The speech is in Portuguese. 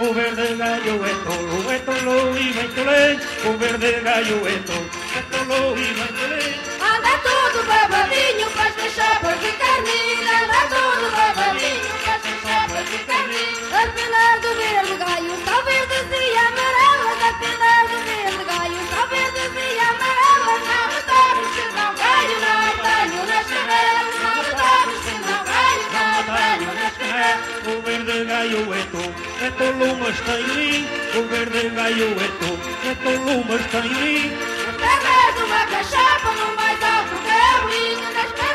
O verde galho é tolo e bem tolente. O verde galho é tolo e bem tolente. Anda todo babadinho com as chapas de carninha. Anda todo babadinho com as chapas de carninha. Afinal do verde galho, só verdes e amarelas. Afinal do verde galho, só verdes e amarelas. Não me toques que não galho, não tenho nas canelas. Não me toques que não galho, não tenho nas canelas. O verde galho é tolo, mas tem linho. O verde galho é tolo, mas tem linho. Através de uma cachapa no mais alto que é o linho.